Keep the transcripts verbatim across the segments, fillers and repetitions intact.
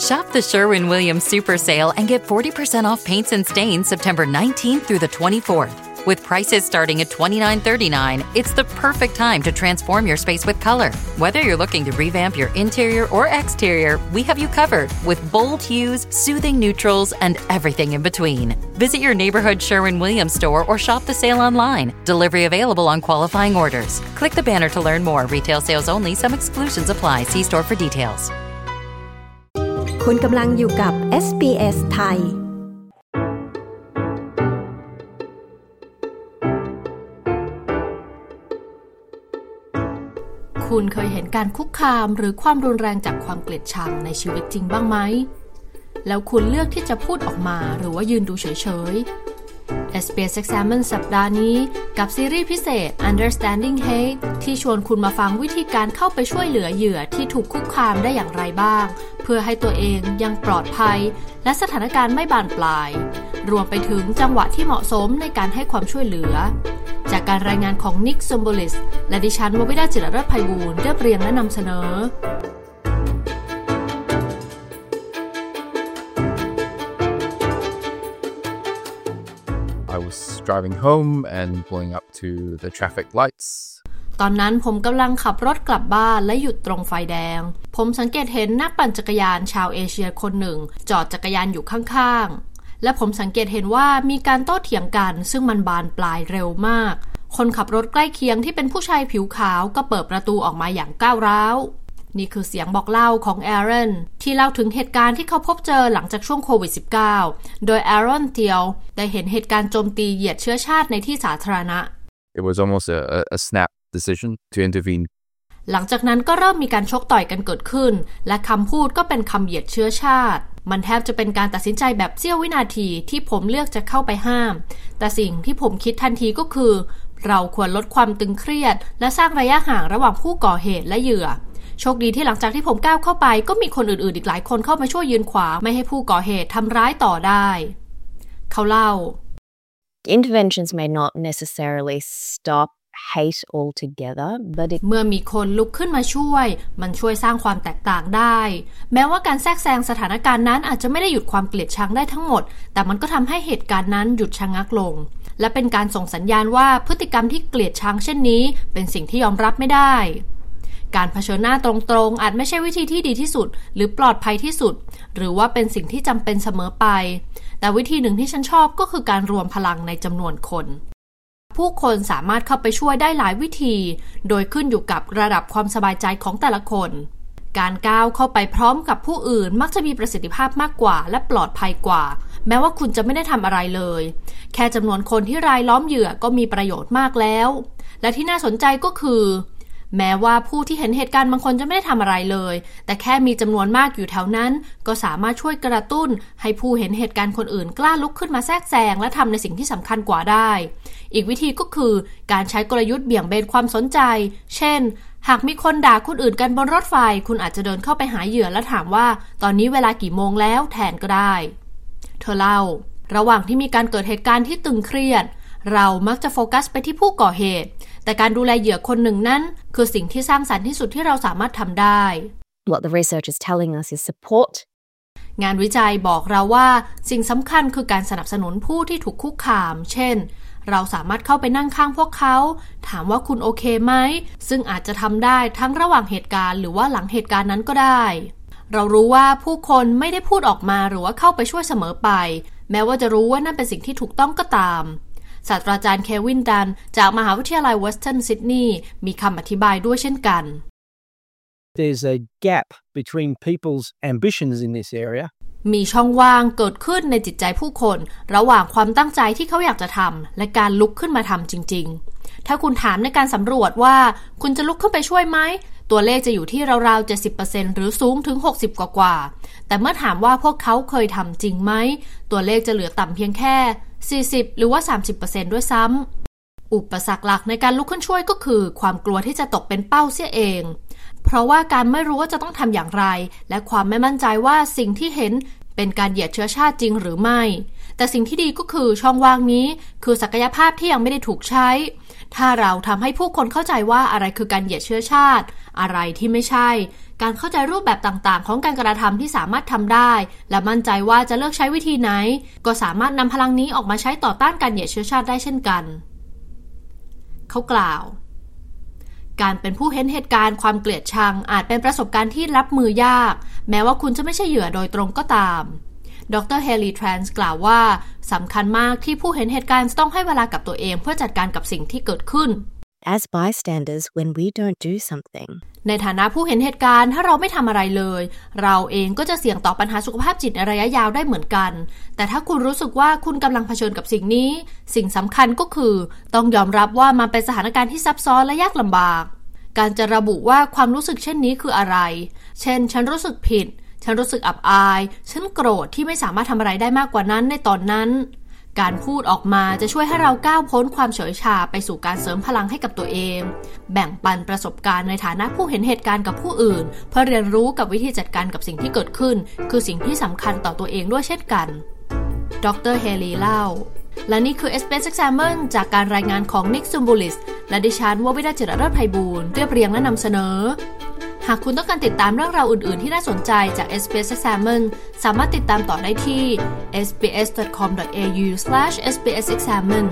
Shop the Sherwin-Williams Super Sale and get forty percent off paints and stains September nineteenth through the twenty-fourth. With prices starting at twenty-nine thirty-nine, it's the perfect time to transform your space with color. Whether you're looking to revamp your interior or exterior, we have you covered with bold hues, soothing neutrals, and everything in between. Visit your neighborhood Sherwin-Williams store or shop the sale online. Delivery available on qualifying orders. Click the banner to learn more. Retail sales only. Some exclusions apply. See store for details. คุณกำลังอยู่กับ เอส บี เอส ไทยคุณเคยเห็นการคุกคามหรือความรุนแรงจากความเกลียดชังในชีวิตจริงบ้างไหมแล้วคุณเลือกที่จะพูดออกมาหรือว่ายืนดูเฉยๆ เอส บี เอส Examine สัปดาห์นี้กับซีรีส์พิเศษ Understanding Hate ที่ชวนคุณมาฟังวิธีการเข้าไปช่วยเหลือเหยื่อที่ถูกคุกคามได้อย่างไรบ้างเพื่อให้ตัวเองยังปลอดภัยและสถานการณ์ไม่บานปลายรวมไปถึงจังหวะที่เหมาะสมในการให้ความช่วยเหลือจากการรายงานของนิก ซอมโบลิสและดิฉันววิดาจิรเลิศไพบูลย์เรียบเรียงและนำเสนอ I was driving home and pulling up to the traffic lights. ตอนนั้นผมกำลังขับรถกลับบ้านและหยุดตรงไฟแดงผมสังเกตเห็นนักปั่นจักรยานชาวเอเชียคนหนึ่งจอดจักรยานอยู่ข้างๆและผมสังเกตเห็นว่ามีการโต้เถียงกันซึ่งมันบานปลายเร็วมากคนขับรถใกล้เคียงที่เป็นผู้ชายผิวขาวก็เปิดประตูออกมาอย่างก้าวร้าวนี่คือเสียงบอกเล่าของแอรอนที่เล่าถึงเหตุการณ์ที่เขาพบเจอหลังจากช่วงโควิด สิบเก้า โดยแอรอนเตียวได้เห็นเหตุการณ์โจมตีเหยียดเชื้อชาติในที่สาธารณะ It was almost a, a snap decision to intervene. หลังจากนั้นก็เริ่มมีการชกต่อยกันเกิดขึ้นและคำพูดก็เป็นคำเหยียดเชื้อชาติมันแทบจะเป็นการตัดสินใจแบบเสี้ยววินาทีที่ผมเลือกจะเข้าไปห้ามแต่สิ่งที่ผมคิดทันทีก็คือเราควรลดความตึงเครียดและสร้างระยะห่างระหว่างผู้ก่อเหตุและเหยื่อโชคดีที่หลังจากที่ผมก้าวเข้าไปก็มีคนอื่นๆอีกหลายคนเข้ามาช่วยยืนขวางไม่ให้ผู้ก่อเหตุทำร้ายต่อได้เขาเล่า Interventions may not necessarily stop hate altogether, but it... เมื่อมีคนลุกขึ้นมาช่วยมันช่วยสร้างความแตกต่างได้แม้ว่าการแทรกแซงสถานการณ์นั้นอาจจะไม่ได้หยุดความเกลียดชังได้ทั้งหมดแต่มันก็ทำให้เหตุการณ์นั้นหยุดชะงักลงและเป็นการส่งสัญญาณว่าพฤติกรรมที่เกลียดชังเช่นนี้เป็นสิ่งที่ยอมรับไม่ได้การเผชิญหน้าตรงๆอาจไม่ใช่วิธีที่ดีที่สุดหรือปลอดภัยที่สุดหรือว่าเป็นสิ่งที่จำเป็นเสมอไปแต่วิธีหนึ่งที่ฉันชอบก็คือการรวมพลังในจำนวนคนผู้คนสามารถเข้าไปช่วยได้หลายวิธีโดยขึ้นอยู่กับระดับความสบายใจของแต่ละคนการก้าวเข้าไปพร้อมกับผู้อื่นมักจะมีประสิทธิภาพมากกว่าและปลอดภัยกว่าแม้ว่าคุณจะไม่ได้ทำอะไรเลยแค่จำนวนคนที่รายล้อมเหยื่อก็มีประโยชน์มากแล้วและที่น่าสนใจก็คือแม้ว่าผู้ที่เห็นเหตุการณ์บางคนจะไม่ได้ทำอะไรเลยแต่แค่มีจำนวนมากอยู่แถวนั้นก็สามารถช่วยกระตุ้นให้ผู้เห็นเหตุการณ์คนอื่นกล้าลุกขึ้นมาแทรกแซงและทำในสิ่งที่สำคัญกว่าได้อีกวิธีก็คือการใช้กลยุทธ์เบี่ยงเบนความสนใจเช่นหากมีคนด่าคนอื่นกันบนรถไฟคุณอาจจะเดินเข้าไปหาเหยื่อและถามว่าตอนนี้เวลากี่โมงแล้วแทนก็ได้เธอเล่าระหว่างที่มีการเกิดเหตุการณ์ที่ตึงเครียดเรามักจะโฟกัสไปที่ผู้ก่อเหตุแต่การดูแลเหยื่อคนหนึ่งนั้นคือสิ่งที่สร้างสรรค์ที่สุดที่เราสามารถทำได้ What the research is telling us is support. งานวิจัยบอกเราว่าสิ่งสำคัญคือการสนับสนุนผู้ที่ถูกคุกคามเช่นเราสามารถเข้าไปนั่งข้างพวกเขาถามว่าคุณโอเคไหมซึ่งอาจจะทำได้ทั้งระหว่างเหตุการณ์หรือว่าหลังเหตุการณ์นั้นก็ได้เรารู้ว่าผู้คนไม่ได้พูดออกมาหรือว่าเข้าไปช่วยเสมอไปแม้ว่าจะรู้ว่านั่นเป็นสิ่งที่ถูกต้องก็ตามศาสตราจารย์เควินดันจากมหาวิทยาลัยเวสเทิร์นซิดนีย์มีคำอธิบายด้วยเช่นกัน There's a gap between people's ambitions in this area. มีช่องว่างเกิดขึ้นในจิตใจผู้คนระหว่างความตั้งใจที่เขาอยากจะทำและการลุกขึ้นมาทำจริงๆถ้าคุณถามในการสำรวจว่าคุณจะลุกขึ้นไปช่วยไหมตัวเลขจะอยู่ที่ราวๆ เจ็ดสิบเปอร์เซ็นต์ หรือสูงถึงหกสิบกว่าๆแต่เมื่อถามว่าพวกเขาเคยทำจริงไหมตัวเลขจะเหลือต่ำเพียงแค่สี่สิบหรือว่า สามสิบเปอร์เซ็นต์ ด้วยซ้ำอุปสรรคหลักในการลุกขึ้นช่วยก็คือความกลัวที่จะตกเป็นเป้าเสียเองเพราะว่าการไม่รู้ว่าจะต้องทำอย่างไรและความไม่มั่นใจว่าสิ่งที่เห็นเป็นการเหยียดเชื้อชาติจริงหรือไม่แต่สิ่งที่ดีก็คือช่องว่างนี้คือศักยภาพที่ยังไม่ได้ถูกใช้ถ้าเราทำให้ผู้คนเข้าใจว่าอะไรคือการเหยียดเชื้อชาติอะไรที่ไม่ใช่การเข้าใจรูปแบบต่างๆของการกระทำที่สามารถทำได้และมั่นใจว่าจะเลือกใช้วิธีไหนก็สามารถนำพลังนี้ออกมาใช้ต่อต้านการเหยียดเชื้อชาติได้เช่นกันเขากล่าวการเป็นผู้เห็นเหตุการณ์ความเกลียดชังอาจเป็นประสบการณ์ที่รับมือยากแม้ว่าคุณจะไม่ใช่เหยื่อโดยตรงก็ตามดรเฮลี แทรนส์กล่าวว่าสำคัญมากที่ผู้เห็นเหตุการณ์ต้องให้เวลากับตัวเองเพื่อจัดการกับสิ่งที่เกิดขึ้น As bystanders, when we don't do something ในฐานะผู้เห็นเหตุการณ์ถ้าเราไม่ทำอะไรเลยเราเองก็จะเสี่ยงต่อปัญหาสุขภาพจิตในระยะยาวได้เหมือนกันแต่ถ้าคุณรู้สึกว่าคุณกำลังเผชิญกับสิ่งนี้สิ่งสำคัญก็คือต้องยอมรับว่ามันเป็นสถานการณ์ที่ซับซ้อนและยากลำบากการจะระบุว่าความรู้สึกเช่นนี้คืออะไรเช่นฉันรู้สึกผิดฉันรู้สึกอับอายฉันโกรธที่ไม่สามารถทำอะไรได้มากกว่านั้นในตอนนั้นการพูดออกมาจะช่วยให้เราก้าวพ้นความเฉยชาไปสู่การเสริมพลังให้กับตัวเองแบ่งปันประสบการณ์ในฐานะผู้เห็นเหตุการณ์กับผู้อื่นเพื่อเรียนรู้กับวิธีจัดการกับสิ่งที่เกิดขึ้นคือสิ่งที่สำคัญต่อตัวเองด้วยเช่นกันดรเฮลีเล่าและนี่คือ เอส บี เอส Examine จากการรายงานของนิกซุมบูลิสและดิฉันววิดาจิรเลิศไพบูลย์เรียบเรียงและนำเสนอหากคุณต้องการติดตามเรื่องราวอื่นๆที่น่าสนใจจาก เอส บี เอส Examine สามารถติดตามต่อได้ที่ เอส บี เอส ดอท คอม ดอท เอ ยู สแลช เอส บี เอส Examine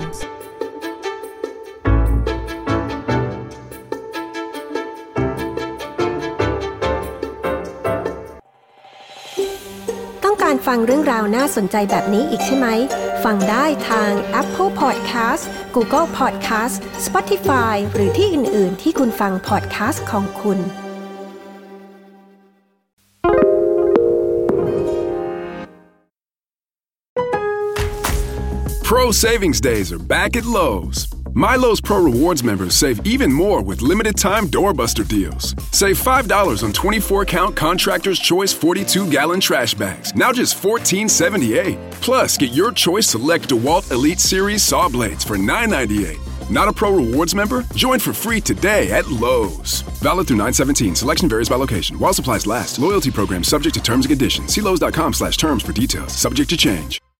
ต้องการฟังเรื่องราวน่าสนใจแบบนี้อีกใช่ไหมฟังได้ทาง Apple Podcast Google Podcast Spotify หรือที่อื่นๆที่คุณฟัง podcast ของคุณ Pro Savings Days are back at Lowe's. My Lowe's Pro Rewards members save even more with limited-time doorbuster deals. Save five dollars on twenty-four count Contractor's Choice forty-two gallon trash bags, now just fourteen seventy-eight. Plus, get your choice select DeWalt Elite Series saw blades for nine ninety-eight. Not a Pro Rewards member? Join for free today at Lowe's. Valid through nine seventeen. Selection varies by location. While supplies last. Loyalty program subject to terms and conditions. See Lowe's dot com slash terms for details. Subject to change.